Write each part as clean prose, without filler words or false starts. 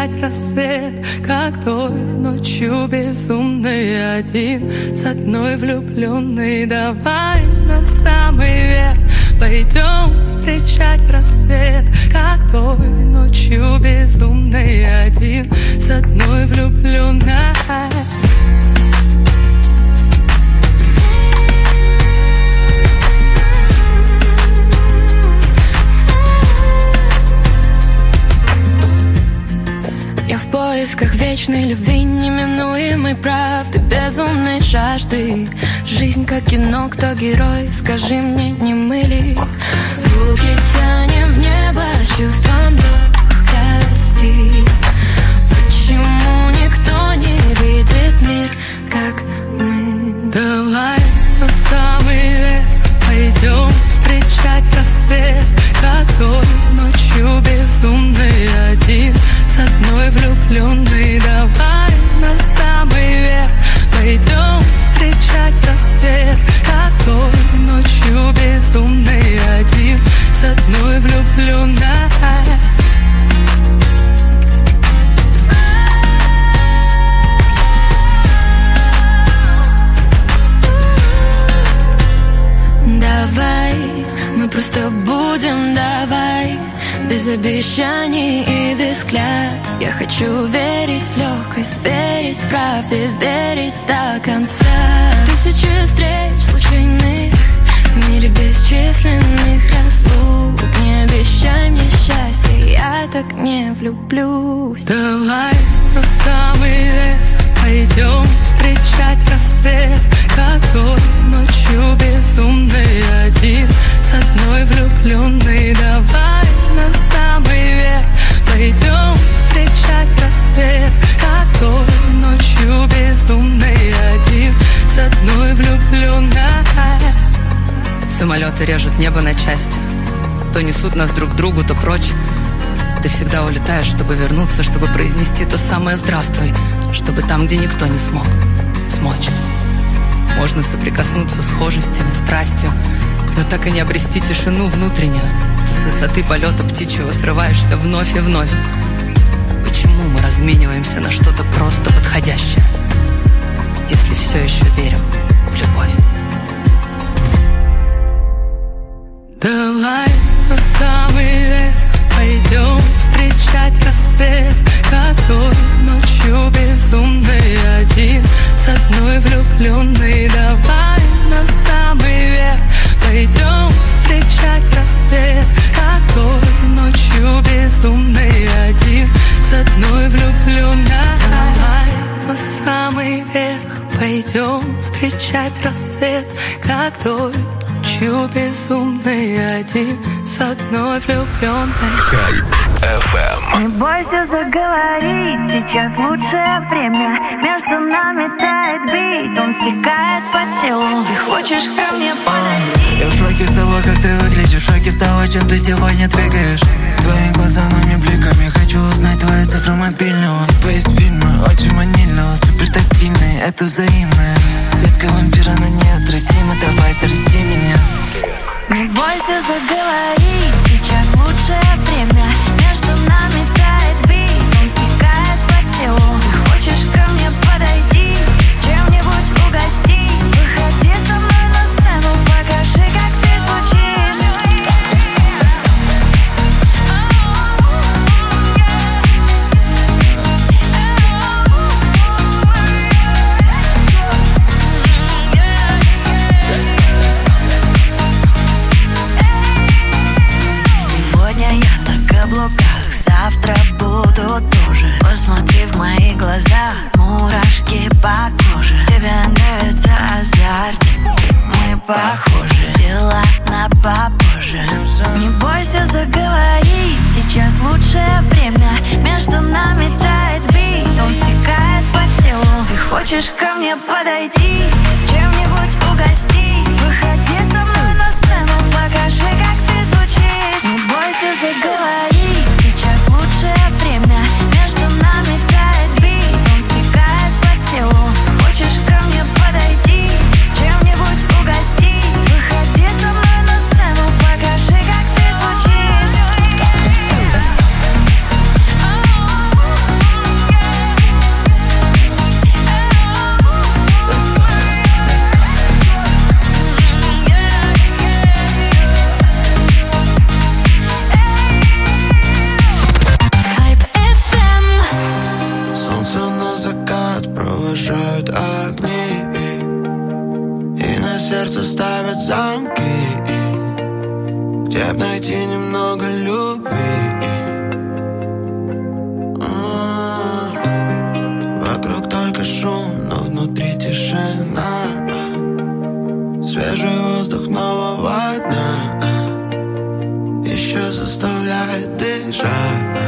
встречать рассвет, как той ночью безумный один с одной влюбленной. Давай на самый верх пойдем встречать рассвет, как той ночью безумный один с одной влюбленной. Я в поисках вечной любви, неминуемой правды, безумной жажды. Жизнь как кино, кто герой, скажи мне, не мы ли? Руки тянем в небо с чувством легкости. Почему никто не видит мир, как мы? Давай на самый верх пойдем встречать рассвет, как той ночью безумный один с одной влюбленной. Давай на самый верх пойдем встречать рассвет, как той ночью безумный один с одной влюбленной. Давай, мы просто будем, давай, без обещаний и без клятв. Я хочу верить в легкость, верить в правде, верить до конца. Тысячи встреч случайных в мире бесчисленных разлук. Не обещай мне счастья, я так не влюблюсь. Давай на самый верх пойдем встречать рассвет, как той ночью безумный один с одной влюбленной. Давай на самый верх пойдем встречать рассвет, как той ночью безумный один с одной влюбленной. Самолеты режут небо на части, то несут нас друг к другу, то прочь. Ты всегда улетаешь, чтобы вернуться, чтобы произнести то самое «здравствуй», чтобы там, где никто не смог, смочь. Можно соприкоснуться схожестями, страстью, но так и не обрести тишину внутреннюю. С высоты полета птичьего срываешься вновь и вновь. Почему мы размениваемся на что-то просто подходящее, если все еще верим в любовь? Давай на самый верх пойдем встречать рассвет, как той ночью безумный один с одной влюбленной. Давай на самый верх пойдем встречать рассвет, как той ночью безумный один с одной влюбленной. Давай на самый верх пойдем встречать рассвет, как той ночью безумный один с одной влюбленной. Хайп FM. Не бойся заговорить, сейчас лучшее время. Между нами тает бит, он стекает по телу. Ты хочешь ко мне подойти? Я в шоке с того, как ты выглядишь, в шоке с того, чем ты сегодня двигаешь. Твои глаза новыми бликами, хочу узнать твои цифры мобильного. Типа из фильма, очень манильного, супер тактильный, это взаимное. Детка вампира на неотразима, давай зарази меня. Не бойся заговорить, сейчас лучшее время. Между нами тает бит, он стекает по телу. Ты хочешь ко мне подойти, чем-нибудь угости? Выходи со мной на сцену, покажи, как ты звучишь. Сегодня я на каблуках, завтра буду тоже. Посмотри в мои глаза, мурашки по коже. Тебе нравится азарт, мы похожи, дела на попозже. Не бойся заговорить, сейчас лучшее время. Между нами тает бит, он стекает по телу. Ты хочешь ко мне подойти, чем-нибудь угости? Выходи со мной на сцену, покажи, как ты звучишь. Не бойся заговорить, сейчас лучшее время. Между нами тает бит, он стекает по телу. Хочешь ко мне подойти, чем-нибудь угости? Выходи со мной на сцену, покажи, как ты звучишь. сердце ставят замки, где б найти немного любви. Вокруг только шум, но внутри тишина. Свежий воздух нового дня еще заставляет дышать.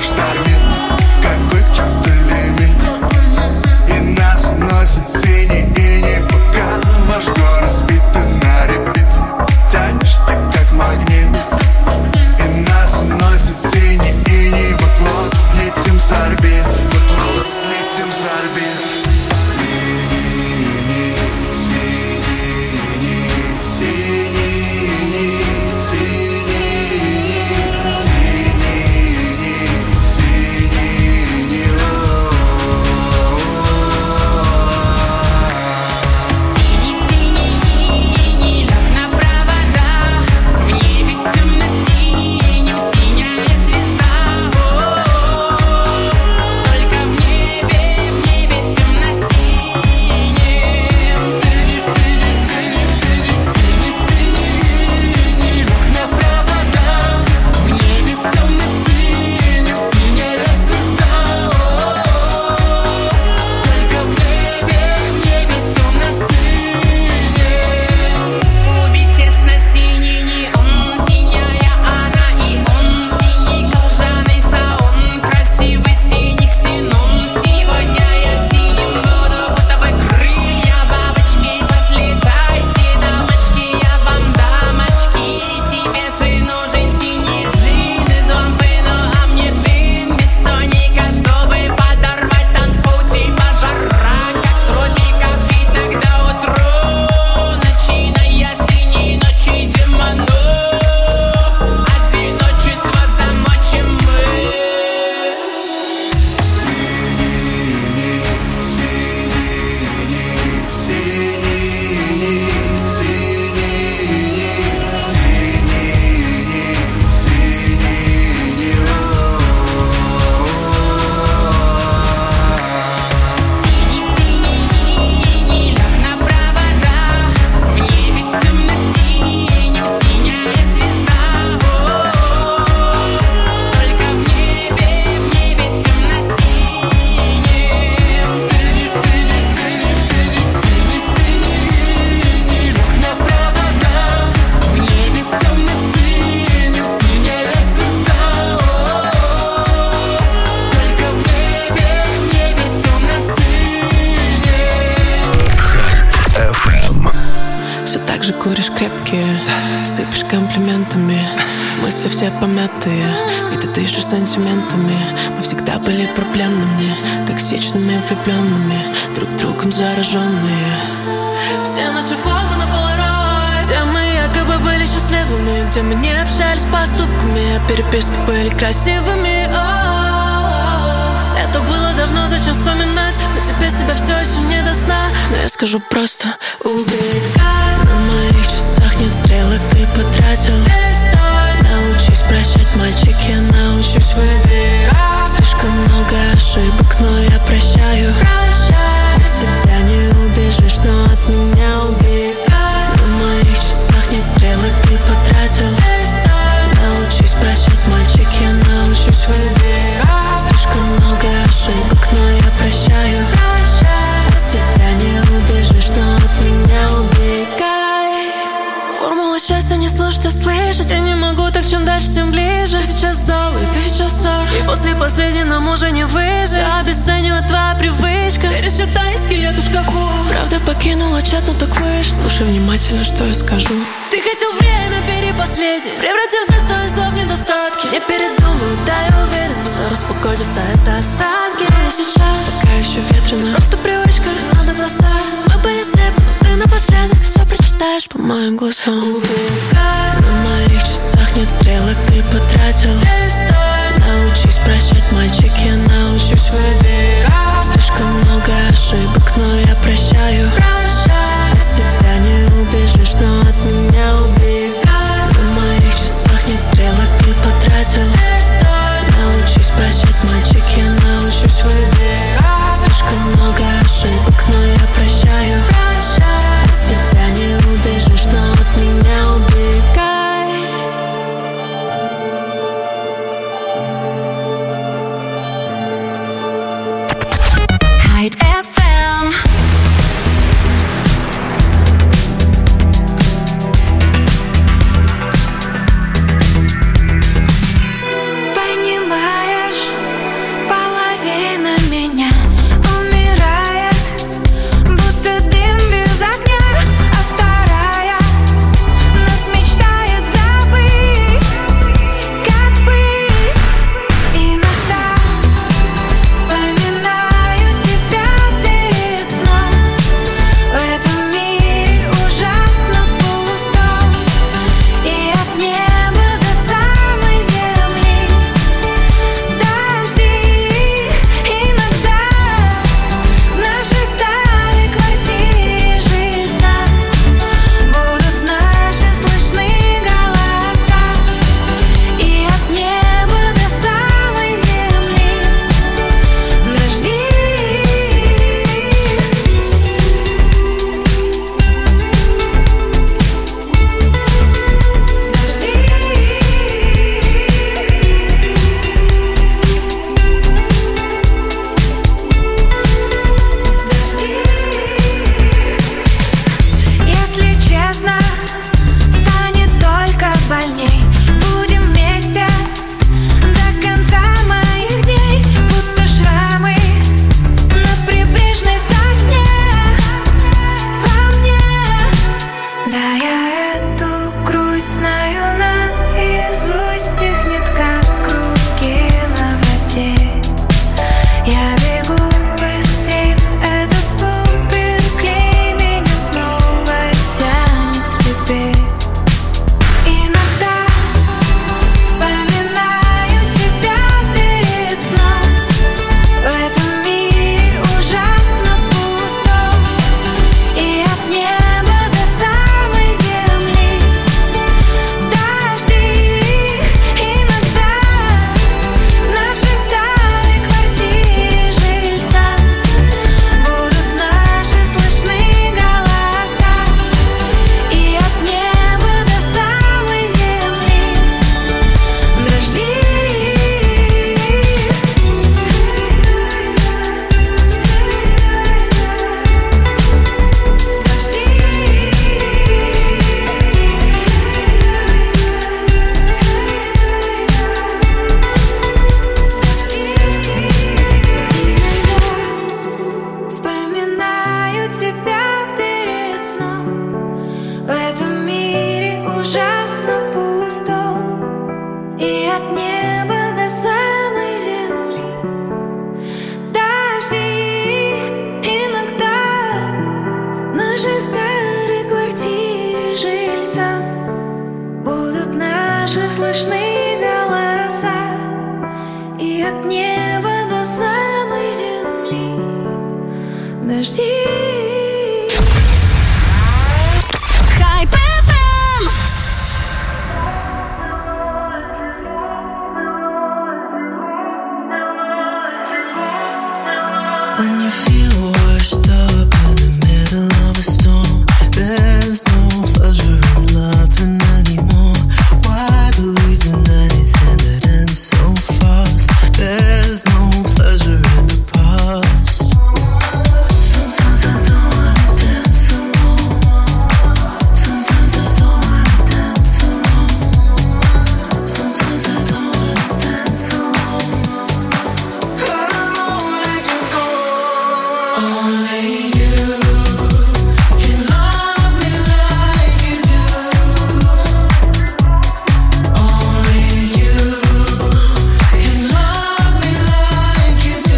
штормит, как выкчет лимит. И нас уносит синий иней, пока ваш город спит и на репит. Тянешь ты как магнит. И нас уносит синий иней. Вот-вот слетим с орбит. Вот-вот слетим с орбит. Сыпешь комплиментами, мысли все помятые, ведь ты дышишь сантиментами. Мы всегда были проблемными, токсичными, влюбленными, друг другом зараженные. Все наши фото на полароид, где мы якобы были счастливыми, где мы не общались поступками, а переписки были красивыми. Это было давно, зачем вспоминать? Но без тебя все еще не до сна. Но я скажу просто: убегай. На моих часах нет стрелок, ты потратил. Научись прощать, мальчик, я научусь выбирать. Слишком много ошибок, но я прощаю. От себя не убежишь, но от меня убегай. На моих часах нет стрелок, ты потратил. Научись прощать, мальчик, я научусь выбирать. Слишком много ошибок, но я прощаю. От себя не убежишь, но от меня убегай. Формула счастья не слушать, а слышать. Я не могу, так чем дальше, тем ближе. Ты сейчас зол, и ты сейчас ссор, и после последней нам уже не выжить. Я обесцениваю твоя привычка. Пересчитай скелет в шкафу. Правда покинула чат, но так выше. Слушай внимательно, что я скажу. Ты хотел время перепоследнее превратив достоинство в недостатки. Не передумаю, да, я уверен, все распогодится, это осадки. Но не сейчас, пока еще ветрено. Просто привычка, надо бросать. Мы были слепы, но ты напоследок все прочитаешь по моим глазам. Убегай. На моих часах нет стрелок, ты потратил. Научись прощать, мальчик, я научусь выбирать. Слишком много ошибок, но я прощаю. От себя не убежишь, но от меня убегай. На моих часах нет стрелок, ты потратил. Научись прощать, мальчик, я научусь выбирать. Слишком много ошибок, но я прощаю. От себя не убежишь, но от меня убегай. от неба до самой земли. Дожди. Хайп FM. When you feel washed up in the middle of a storm, there's no pleasure in loving anymore. Why believe in anything that ends so fast? There's no pleasure in the past. Sometimes I don't wanna dance alone. Sometimes I don't wanna dance alone. Sometimes I don't wanna dance alone. I don't know where I can go. Only you can love me like you do. Only you can love me like you do.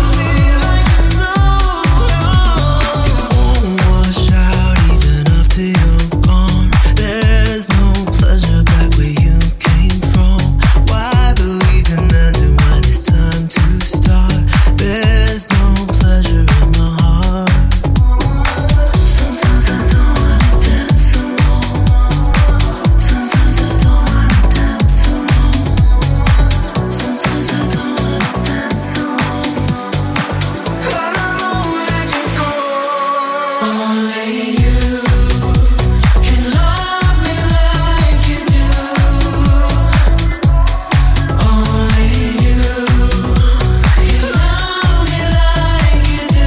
It won't wash out even after you're gone. There's no pleasure back where you came from. Why believe in ending when it's time to start? There's no pleasure in my heart. Sometimes I don't wanna dance alone. Sometimes I don't wanna dance alone. Sometimes I don't wanna dance alone. I don't know where I can go. Only you can love me like you do. Only you can love me like you do. Only you can love me like you do. Only you can love me like you do. Only you can love me like you do.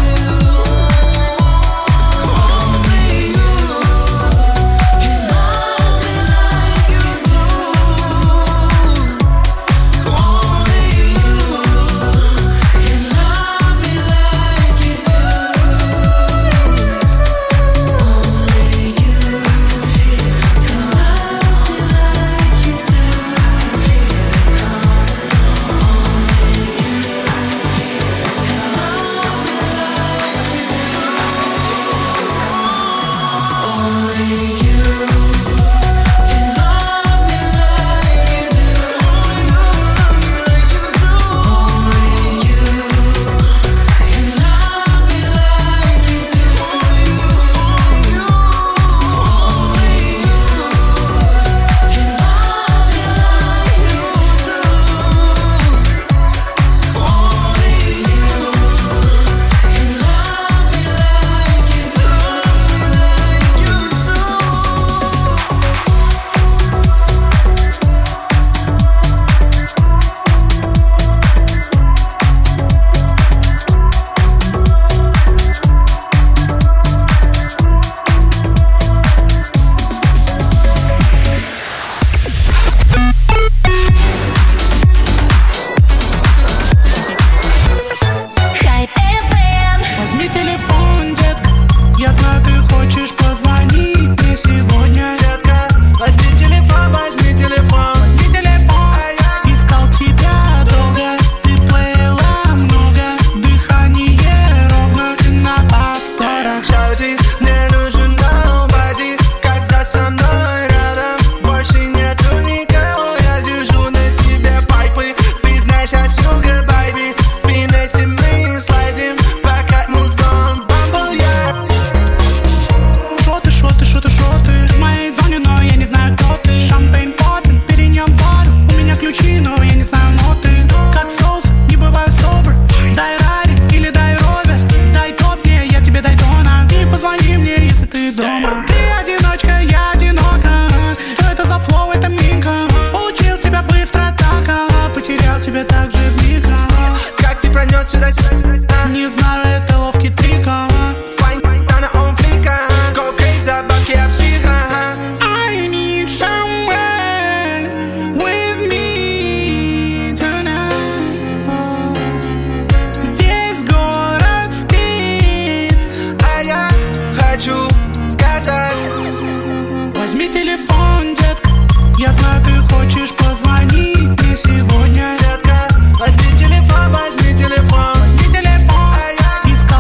Хайп FM. Возьми телефон, детка. Я знаю, ты хочешь позвонить мне сегодня. Детка, возьми телефон, возьми телефон. Возьми телефон. Искал тебя долго, ты плыла много. Дыхание ровно, ты на повторах. Шауди, мне нужен nobody, когда со мной рядом. Больше нету никого, я держу на себе пайпы. Ты знаешь, я sugar baby. Финессе мы слайдим, пока музон бамбл, yeah. Шоты в моей зоне, но я не знаю, кто ты. Шампейн поппин, перенем бару. У меня ключи, но я не знаю ноты. Как соус, не бываю собр. Дай рари или дай ровер. Дай топ мне, я тебе дай тона. И позвони мне, если ты дома. Ты одиночка, я одинока. Что это за флоу, это минка. Получил тебя быстро так, потерял тебя так же вмиг. Как ты пронес сюда? Не знаю, это ловкий трик. Файн, она он флика. Go crazy, бабки об психа. I need someone with me tonight. Весь город спит. А я хочу сказать. Возьми телефон, детка. Я знаю, ты хочешь позвонить мне сегодня. Детка, возьми телефон, возьми телефон. Возьми телефон. А я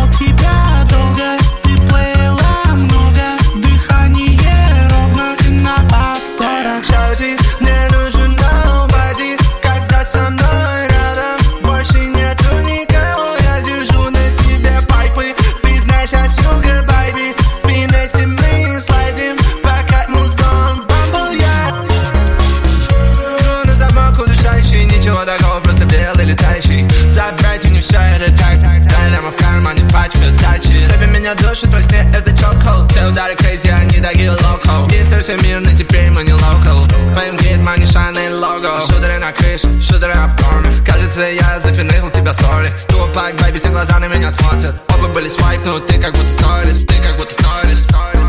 меня душит во сне, это чокол. Все удары crazy, они такие локал. Мистер всемирный, теперь мы не локал. Твоим гейт, money, shine и лого. Шутеры на крыше, шутеры в доме. Кажется, я зафинихал тебя, сори. Тупак, бэйби, все глаза на меня смотрят. Оба были свайп, но ты как будто сторис. Ты как будто сторис.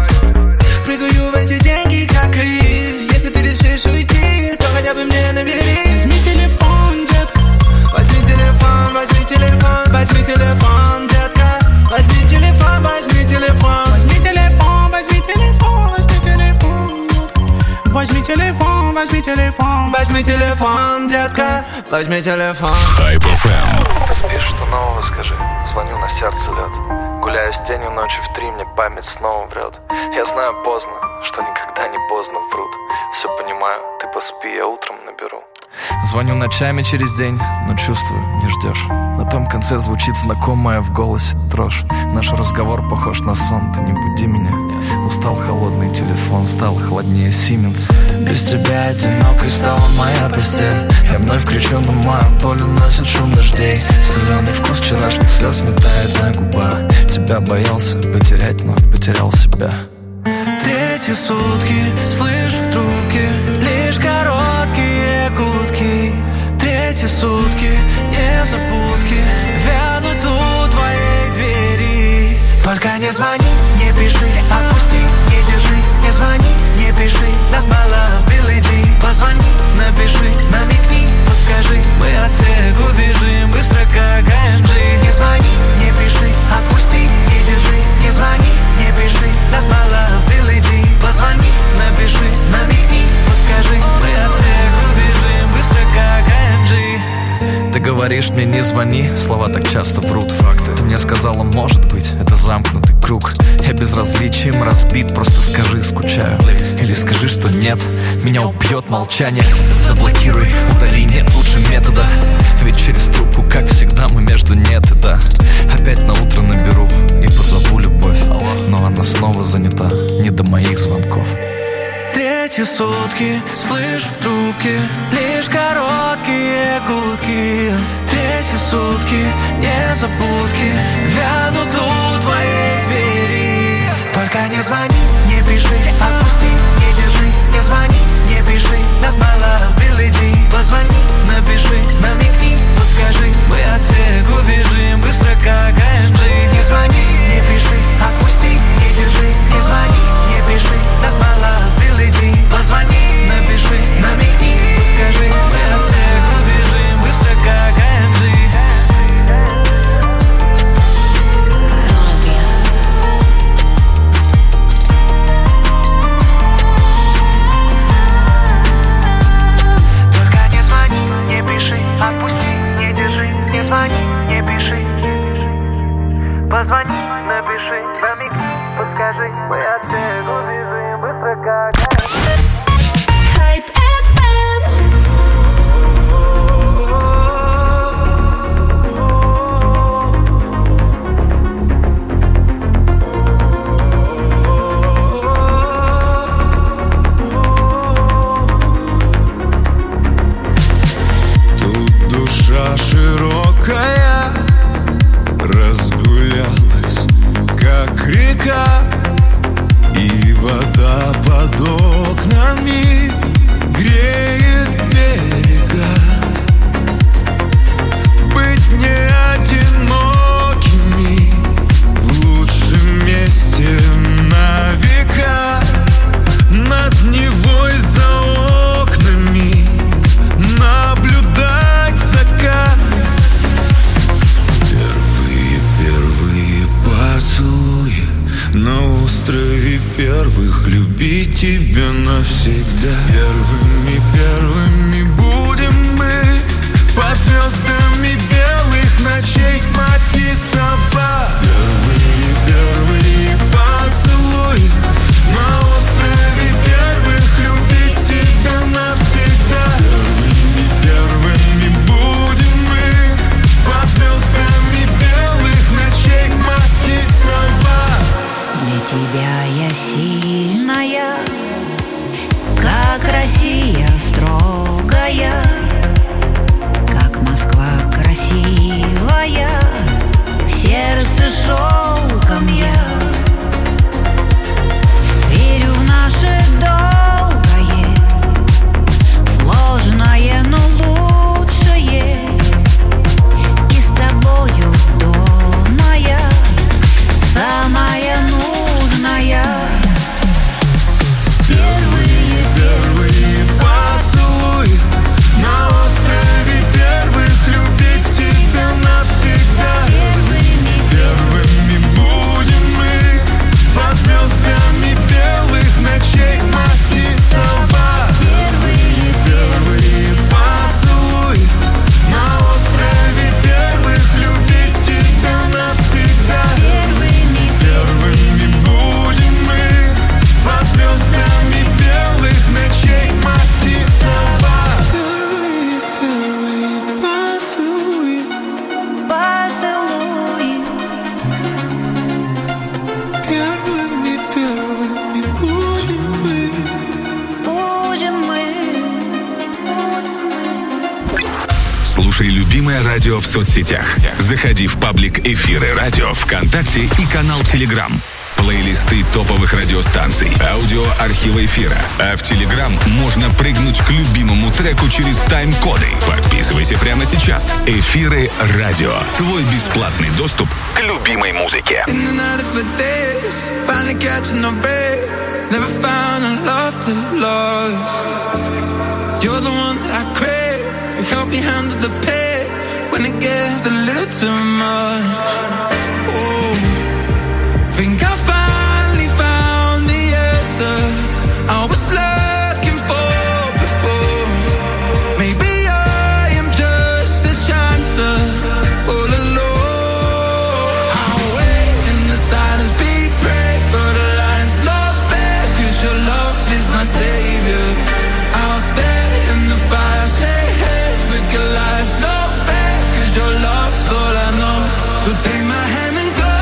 Прыгаю в эти деньги, как Крис. Если ты решишь уйти, то хотя бы мне набери. Возьми телефон, детка. Возьми телефон, возьми телефон. Возьми телефон, детка. Возьми телефон, возьми телефон. Возьми телефон, возьми телефон, возьми телефон. Возьми телефон, возьми телефон. Возьми телефон, детка. Возьми телефон. Hype FM. Ты спишь, что нового скажи. Звоню, на сердце лед. Гуляю с тенью ночью в 3, мне память снова врет. Я знаю поздно, что никогда не поздно, врут. Все понимаю, ты поспи, я утром наберу. Звоню ночами через день, но чувствую, не ждешь. На том конце звучит знакомая в голосе дрожь. Наш разговор похож на сон, ты не буди меня. Устал холодный телефон, стал холоднее Siemens. Без тебя одинокой стала моя постель. Я вновь кричу, но мою боль уносит шум дождей. Соленый вкус вчерашних слез не тает на губах. Тебя боялся потерять, но потерял себя. Третьи сутки, слышу в трубке лишь короткие гудки. Третьи сутки, незабудки вянут у твоей двери. Только не звони, не пиши, отпусти, не держи. Не звони, не пиши, not my love, Billie Jean. Позвони, напиши, намекни, подскажи. Мы от всех убежим, быстро как AMG. Не звони, не пиши, отпусти, не держи. Не звони, не пиши, not my love, Billie Jean. Позвони, напиши, намекни, подскажи. Мы от всех убежим, быстро как AMG. Ты говоришь мне не звони, слова так часто врут, факты. Ты мне сказала, может быть, это замкнутый круг. Я безразличием разбит, просто скажи, скучаю. Или скажи, что нет, меня убьет молчание. Заблокируй, удали, нет лучше метода. Ведь через трубку, как всегда, мы между нет и да. Опять на утро наберу и позову любовь. Но она снова занята, не до моих звонков. Третьи сутки, слышу в трубке лишь короткие гудки. Третьи сутки, незабудки вянут у твоей двери. Только не звони, не пиши, отпусти, не держи. Не звони, не пиши, not my love, Billie Jean. Позвони, напиши, намекни, подскажи. Мы от всех убежим, быстро как AMG. Не звони, не пиши, отпусти, не держи. Не звони, не пиши, not my love, Billie Jean. Позвони, напиши, намекни, подскажи. Мы от всех убежим, быстро как AMG. Только не звони, не пиши, отпусти, не держи. Не звони, не пиши. Позвони, напиши, намекни, подскажи. Мы от всех убежим, быстро как AMG. Hype FM. Тут душа широкая разгулялась, как река, и вода под окнами греет берега. Быть не одинокими в лучшем месте на века. Над Невой за окнами наблюдать закат. Первые поцелуи на острове первых. Любить тебя навсегда. Первыми будем мы под звездами белых ночей Матисова. Первые поцелуи на острове первых. Любить тебя навсегда. Первыми будем мы под звездами белых ночей Матисова. Для тебя я сильная, как Россия строгая, как Москва красивая, в сердце шелком я. радио в соцсетях. Заходи в паблик Эфиры радио ВКонтакте и канал Телеграм. Плейлисты топовых радиостанций, аудиоархива эфира. А в Телеграм можно прыгнуть к любимому треку через тайм-коды. Подписывайся прямо сейчас. Эфиры радио. Твой бесплатный доступ к любимой музыке. Think I finally found the answer I was looking for before. Maybe I am just a chancer all alone. I'll wait in the silence, be brave for the lines. Not fair, 'cause your love is my savior. I'll stay in the fire, stay hands with your life. Not fair, 'cause your love's all I know. So take my hand and go.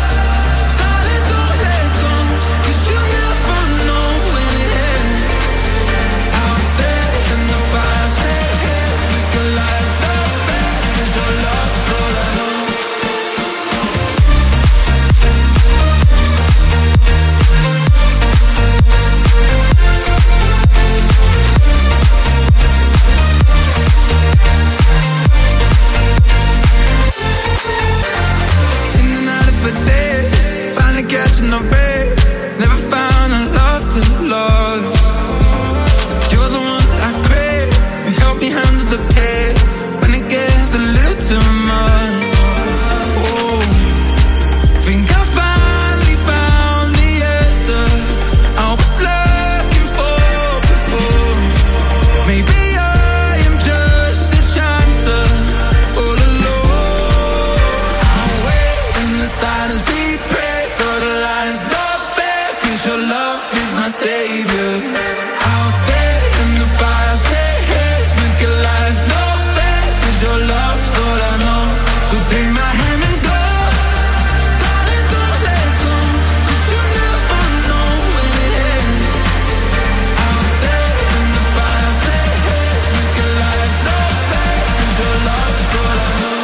Catching a break, never found a love to love. You're the one that I crave. You help me handle the pain when it gets a little too much. Oh, think I finally found the answer I was looking for before. Maybe I am just a chancer all alone. I'll wait in the silence, be brave. Not fair, 'cause your love is my savior. I'll stay in the fire, stay hands with your life. Not fair, 'cause your love's all I know. So take my hand and go. Darling, don't let go, 'cause you never know when it ends. I'll stay in the fire, stay hands with your life. Not fair, 'cause your love's all I know.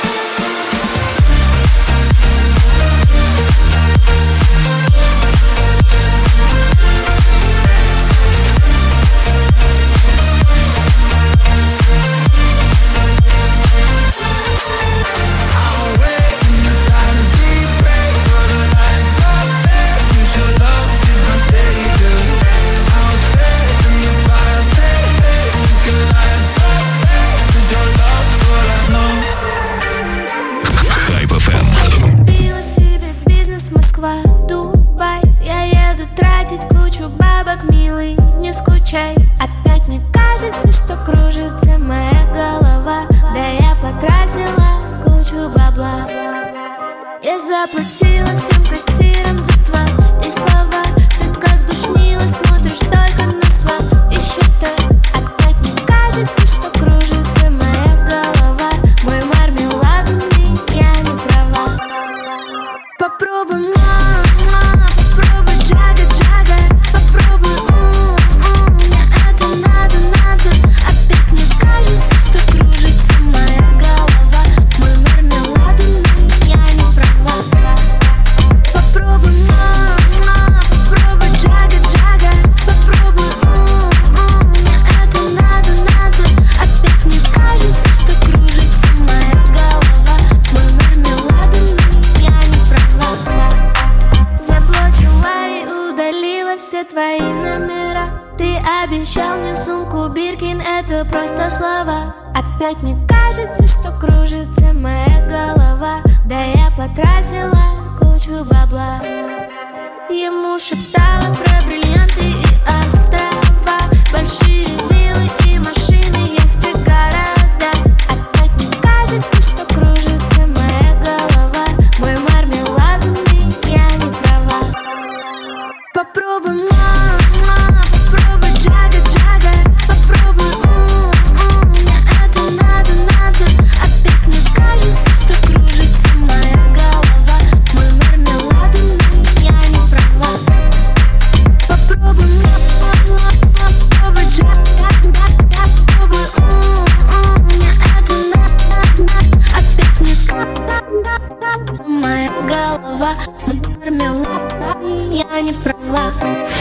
Опять мне кажется, что кружится моя голова. Да я потратила кучу бабла. Я заплатила всем кассирам за твои слова. Ты как душнила, смотришь только на свои счета. Опять мне кажется, что кружится моя голова. Мой мармеладный, я не права. Попробуй, попробуй джага-джага. Попробуй, мне это надо. Опять мне кажется, что кружится моя голова. Мой мармеладный, я не права. Попробуй, попробуй джага-джага. Попробуй, мне это надо. Опять мне кажется, что кружится моя голова. Мой мармеладный, я не права. Заблочила и удалила все твои номера. Ты обещал мне сумку Биркин, это просто слова. Опять мне кажется, что кружится моя голова. Да я потратила кучу бабла. Ему шептала про бриллианты и острова, большие виллы и машины, яхты, города. Опять мне кажется, что кружится моя голова. Мой мармеладный, я не права. Попробуй, попробуй джага-джага. Попробуй, мне это надо. Опять слова. Мармелад, я не права.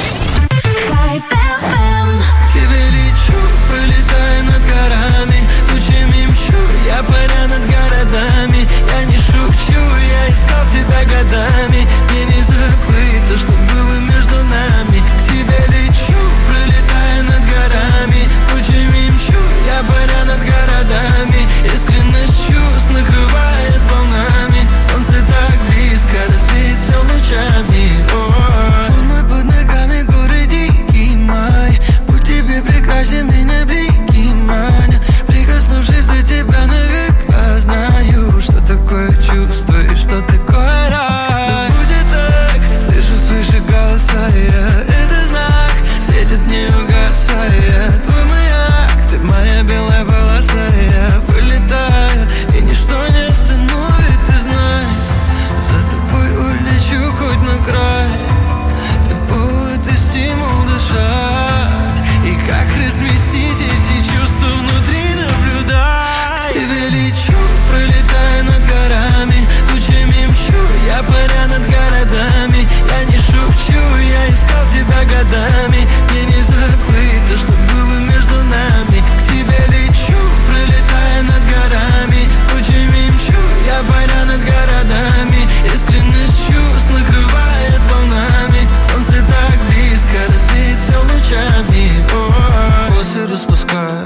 К тебе лечу, пролетаю над горами, тучами мчу, я паря над городами. Я не шучу, я искал тебя годами. Мне не забыть то, что было между нами. К тебе лечу, пролетаю над горами, тучами мчу, я паря над городами. Искренность чувств накрывает волнами. Солнце так близко, рассвет все лучами. Фон мой под ногами, горы дикий май. Будь тебе прекрасен, меня блики манят. Прикоснувшись до тебя навека, знаю, что такое чувство и что такое рай. Но будет так, слышу свыше голоса я. Это знак, светит не угасая. Твой маяк, ты моя белая полоса. Я вылетаю, и ничто не остановит, ты знай. За тобой улечу хоть на край. Ты повод и стимул дышать. И как разместить эти чувства внутри наблюдать. К тебе лечу, пролетаю над горами, тучами мчу, я паря над городами. Я не шучу, я искал тебя годами. Мне не забыть то, что было между нами. К тебе лечу, пролетаю над горами, тучами мчу, я паря над городами. Искренность чувств накрывает волнами. Солнце так близко, рассвет все лучами. Волосы распускаю,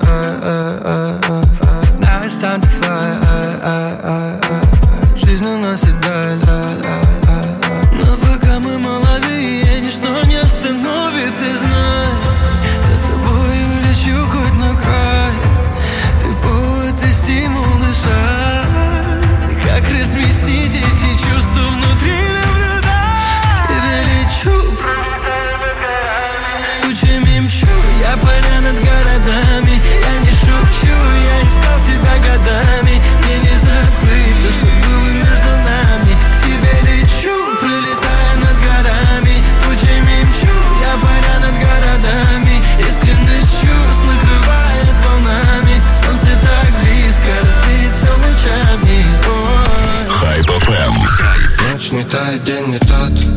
now it's time to fly. Жизнь уносит даль. Но пока мы молодые, ничто не остановит, ты знай. За тобой улечу хоть на край. Ты повод и стимул дышать. И как разместить эти чувства внутри наблюдать. К тебе лечу, тучами мчу, я паря над городами. Я не шучу, я искал тебя годами. Мне не забыть то, что было между нами. К тебе лечу, пролетая над горами, тучами мчу, я паря над городами. Искренность чувств накрывает волнами. Солнце так близко, рассвет все лучами. Хайп FM. Ночь не та, день не тот.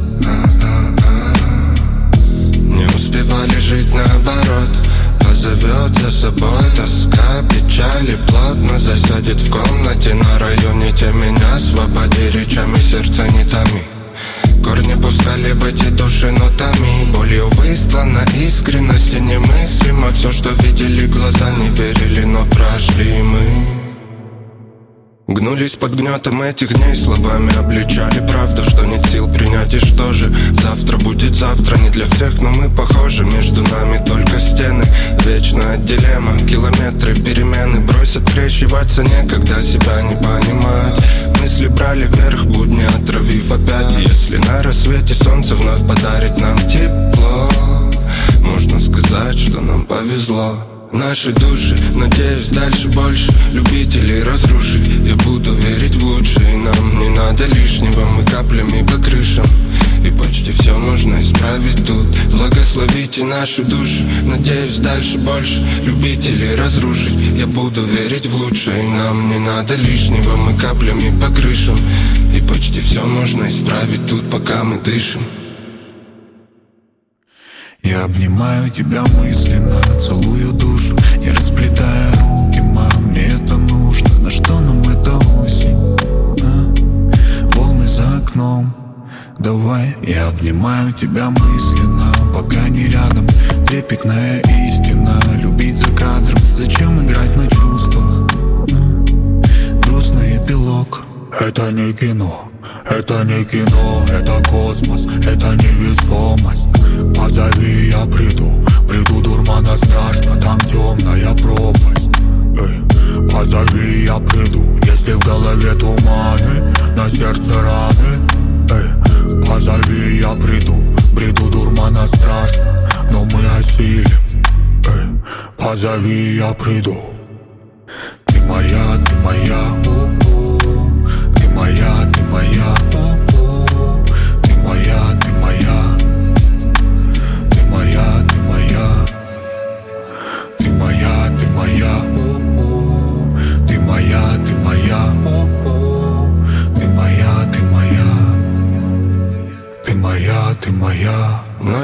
Не успевали жить наоборот. Позовет за собой тоска, печаль и плотно засядет в комнате на районе. Те меня освободи, речами сердца не томи. Корни пускали в эти души нотами. Болью выслана искренность и немыслимо. Все, что видели глаза, не верили, но прошли мы. Гнулись под гнетом этих дней, словами обличали правду, что нет сил принять, и что же завтра будет завтра, не для всех, но мы похожи. Между нами только стены, вечная дилемма, километры, перемены. Бросят крещиваться некогда, себя не понимать. Мысли брали вверх, будни отравив опять. Если на рассвете солнце вновь подарит нам тепло, можно сказать, что нам повезло. Наши души, надеюсь, дальше больше любителей разрушить. Я буду верить в лучшее, нам не надо лишнего. Мы каплями по крышам, и почти все можно исправить тут. Благословите наши души, надеюсь, дальше больше любителей разрушить. Я буду верить в лучшее, нам не надо лишнего. Мы каплями по крышам, и почти все можно исправить тут, пока мы дышим. Я обнимаю тебя мысленно, целую душу. Я расплетаю руки, мам, мне это нужно. На что нам эта осень? Волны за окном. Давай, я обнимаю тебя мысленно, пока не рядом. Трепетная истина, любить за кадром. Зачем играть на чувствах? Грустный эпилог. Это не кино, это не кино, это космос, это невесомость. Позови, я приду, приду, дурмана страшно, там темная пропасть. Позови, я приду, если в голове туманы, на сердце раны. Позови, я приду, приду, дурмана страшно, но мы осилим. Позови, я приду. Ты моя, ты моя, ты моя, ты моя, ты моя, ты моя, ты моя, ты моя, ты моя, ты моя, ты моя, ты моя, ты моя.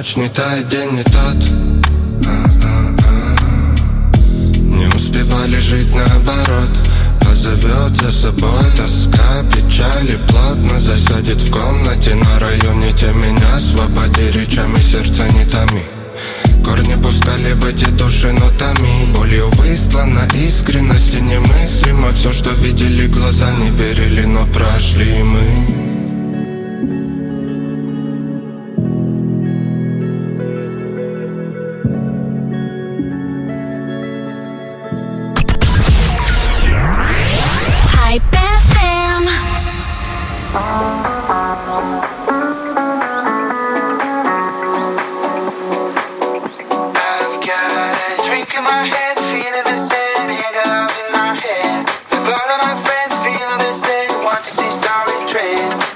ночь не та, день не тот. Не успевали жить наоборот. Позовет за собой тоска, печали плотно засядет в комнате на районе. Те меня освободи, речами сердца не томи. Корни пускали в эти души нотами. Болью выслана искренность и немыслимо. Все, что видели глаза, не верили, но прошли мы. In my head, feeling the same, hang up in my head. And all of my friends feeling the same, want to see starry train.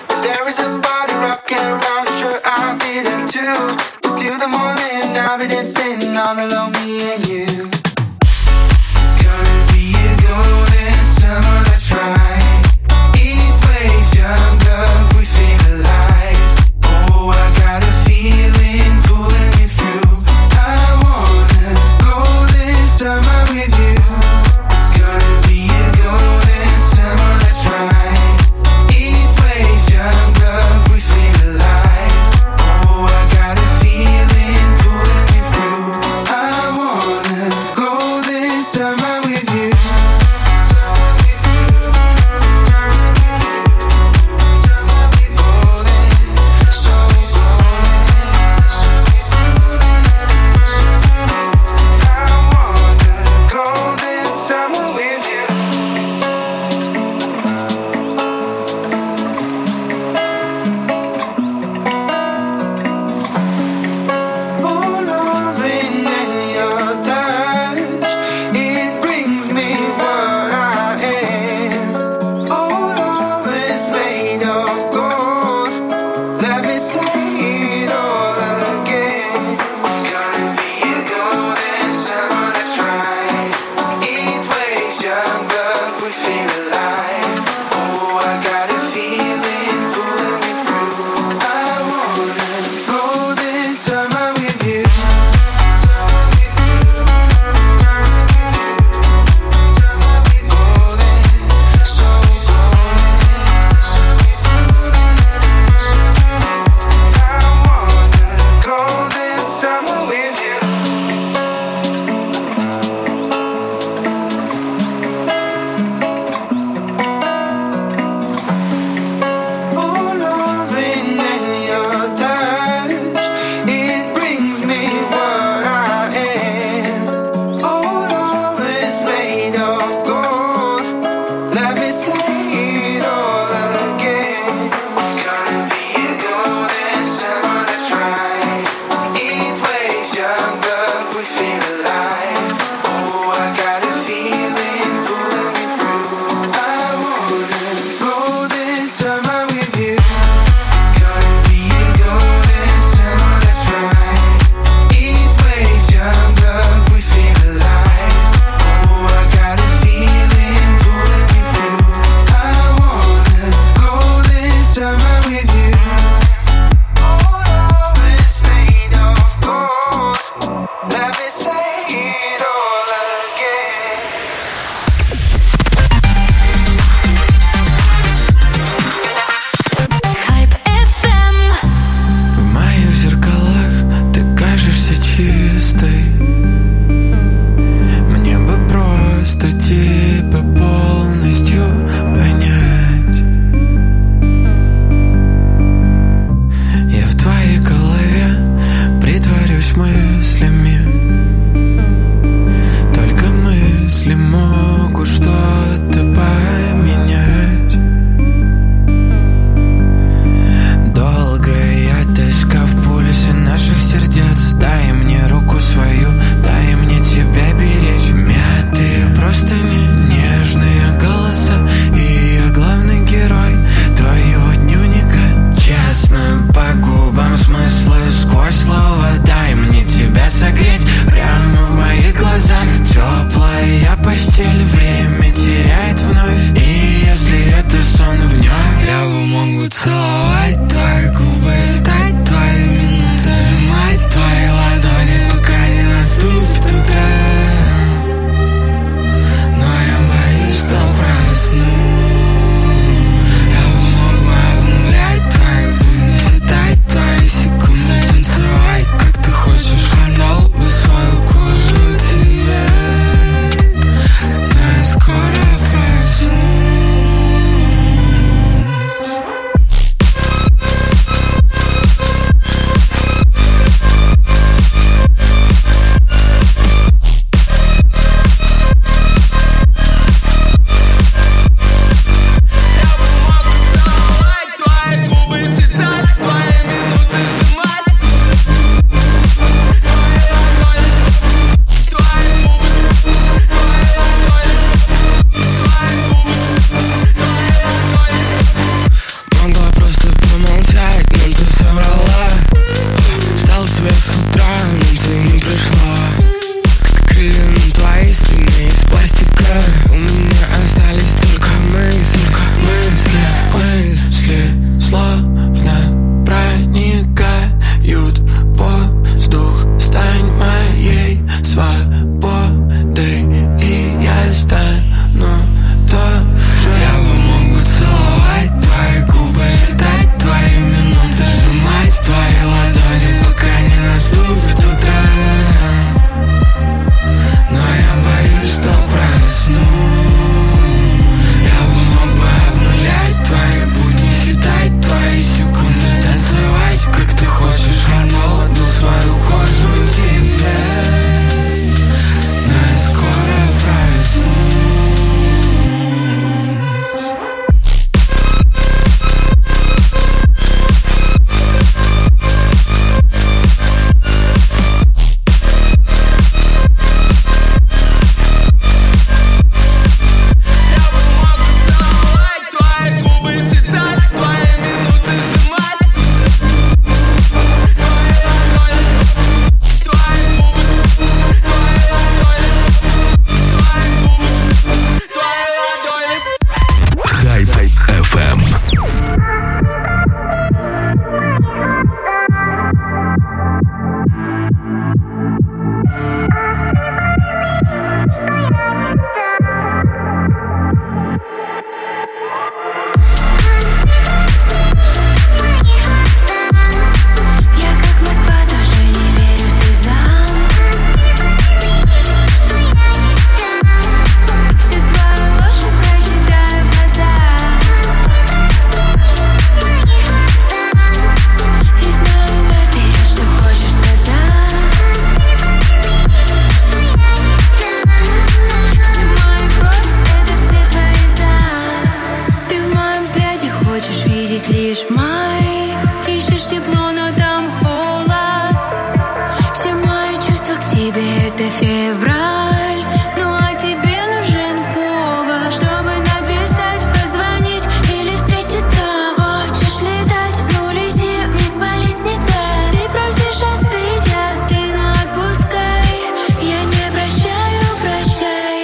лишь май. Ищешь тепло, но там холод. Все мои чувства к тебе — это февраль. Ну а тебе нужен повод, чтобы написать, позвонить или встретиться. Хочешь летать, ну лети вниз по лестнице. Ты просишь остыть, я остыну, отпускай. Я не прощаю, прощай.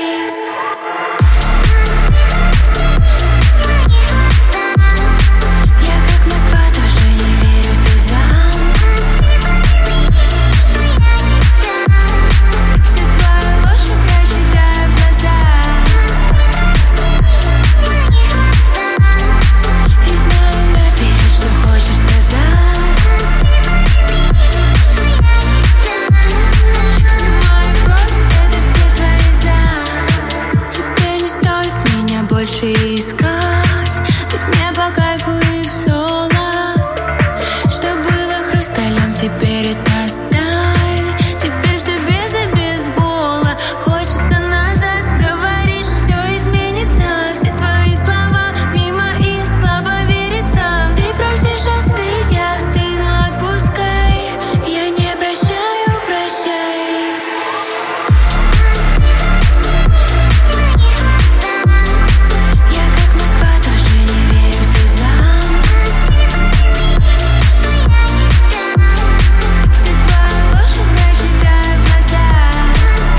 Я как Москва, тоже не верю слезам. Всю твою ложь я прочитаю в глазах. И знаю наперед, что хочешь сказать. Все мои против, это все твои за. Тебе не стоит меня больше искать. Ведь мне по кайфу и в соло. Что было хрусталем, теперь это сталь. Теперь все без и без бола. Хочется назад, говоришь, все изменится. Все твои слова мимо и слабо верится. Ты просишь остыть, я остыну, отпускай. Я не прощаю, прощай. Я как Москва, тоже не верю слезам. Всю твою ложь я прочитаю в глазах.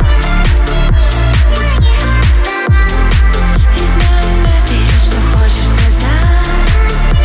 И знаю наперед, что хочешь сказать.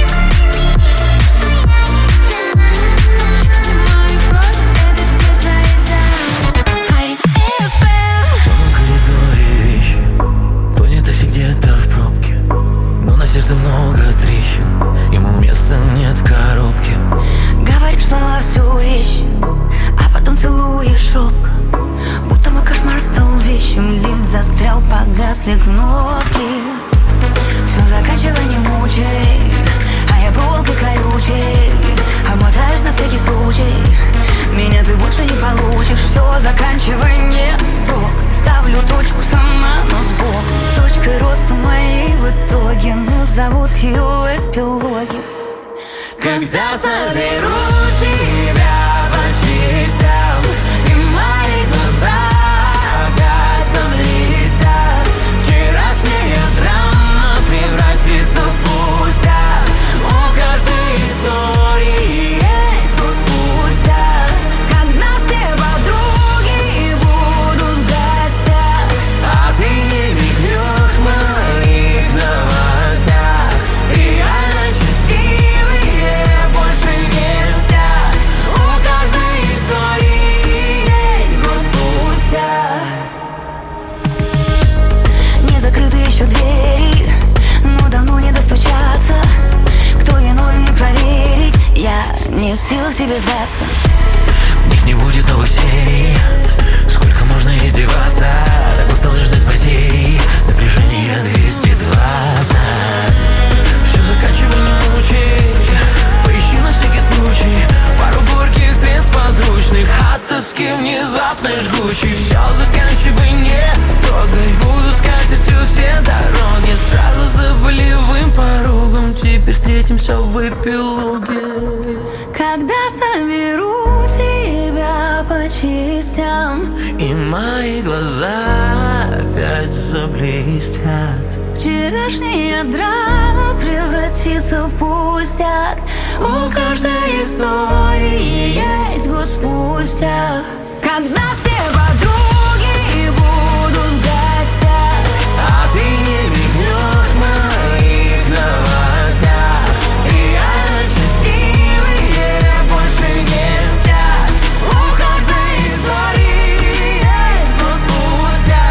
Все мои против, это все твои за. Ай, FM. В темном коридоре вещи, понят такси где-то в пробке. Но на сердце много трещин, ему места нет в коробке. Говоришь слова всю речь, а потом целуешь робко. Будто мой кошмар стал вещим. Лифт застрял, погасли кнопки. Все, заканчивай, не мучай. А я проволокой колючей обмотаюсь на всякий случай. Меня ты больше не получишь. Все, заканчивай, не трогай. Ставлю точку сама, но сбоку. Точкой роста моей в итоге назовут ее в эпилоге. Когда соберу тебя по частям, и мои глаза опять облистят. Вчерашняя драма превратится в пустяк. У каждой истории есть год спустя. Когда все подруги будут в гостях, А ты не мигнешь в моих новостях. Реально счастливые больше не вся. У каждой истории есть год спустя. не закрыты еще двери, но давно не достучаться. Кто виновен, не проверить. Я не в силах тебе сдаться. В них не будет новых серий. Сколько можно издеваться? Так устал ждать потери. Напряжение 220. Все, заканчивай, не мучай. Поищи на всякий случай пару горьких средств подручных от тоски внезапной жгучей. Все, заканчивай, не трогай. Буду скатертью все дороги. Сразу за болевым порогом. Теперь встретимся в эпилоге. Когда соберу тебя по частям, И мои глаза опять заблестят. вчерашняя драма превратится в пустяк. У каждой истории есть год спустя. Когда все подруги будут в гостях, А ты не мигнешь в моих новостях. Реально счастливые больше не вся. У каждой истории есть год спустя.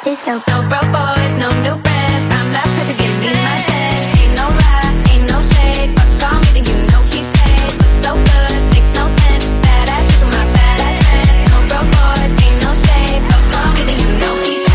this go. No broke boys, no new friends. I'm that pressure, give me my test. Ain't no lie, ain't no shade. Fuck on me, then you know he paid. Look so good, makes no sense. Badass bitch with my badass friends. No broke boys, ain't no shade. Fuck on me, then you know he paid.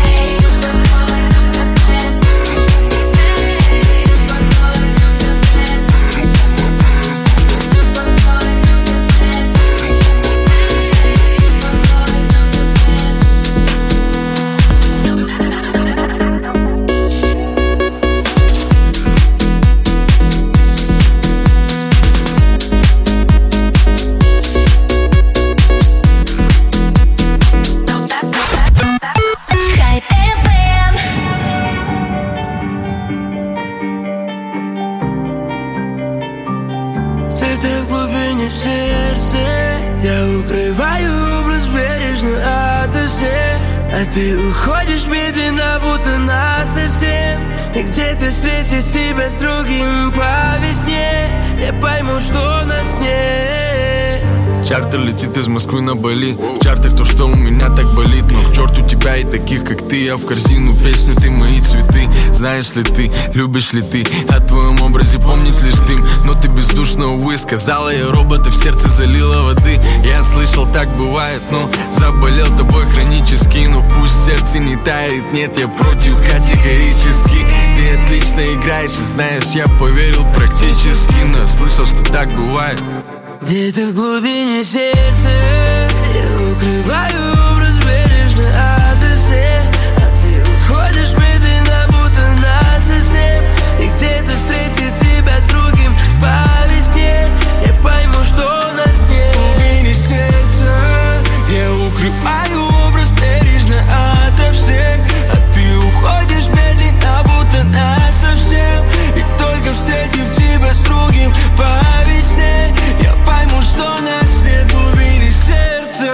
А ты уходишь медленно, будто насовсем. И где-то встретить тебя с другим по весне. Я пойму, что нас нет. Чартер летит из Москвы на Бали. В чартах то, что у меня так болит. Но к черту тебя и таких, как ты. Я в корзину песню, ты мои цветы. Знаешь ли ты, любишь ли ты? О твоем образе помнит лишь дым. Но ты бездушно, увы, сказала я робота. В сердце залила воды. Я слышал, так бывает, но заболел тобой хронически. Но пусть сердце не тает, нет, я против категорически. Ты отлично играешь и знаешь, я поверил практически. Но слышал, что так бывает. Где-то в глубине сердца я укрываю образ бережно ото всех. А ты уходишь медленно, будто насовсем. И где-то встретить тебя с другим по весне. Я пойму, что нас нет. В глубине сердца я укрываю образ бережно ото всех. А ты уходишь медленно, будто насовсем. И только встретив тебя с другим по весне, я пойму, что нас нет. В глубине сердца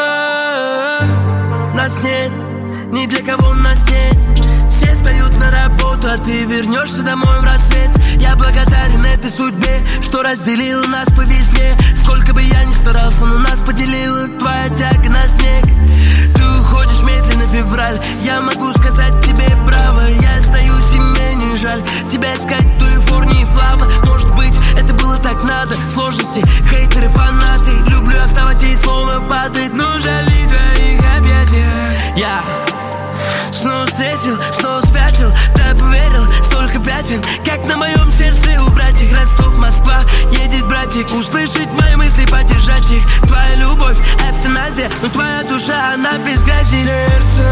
нас нет, ни для кого нас нет. Все встают на работу, а ты вернешься домой в рассвет. Я благодарен этой судьбе, что разделила нас по весне. Сколько бы я ни старался, но нас поделила твоя тяга на снег. Ты уходишь медленно, февраль. Я могу сказать тебе право. Я остаюсь, и мне не жаль тебя искать в Калифорнии, Флава. Может быть, это было так надо. Сложности, хейтеры, фанаты. Люблю оставать, и слово падает. Но жаль твоих объятия. Я снова встретил, снова спятил. Да поверил, столько пятен, как на моем сердце у братьев. Ростов, Москва, едет братик. Услышать мои мысли, поддержать их. Твоя любовь, эвтаназия, но твоя душа, она без грязи. Сердце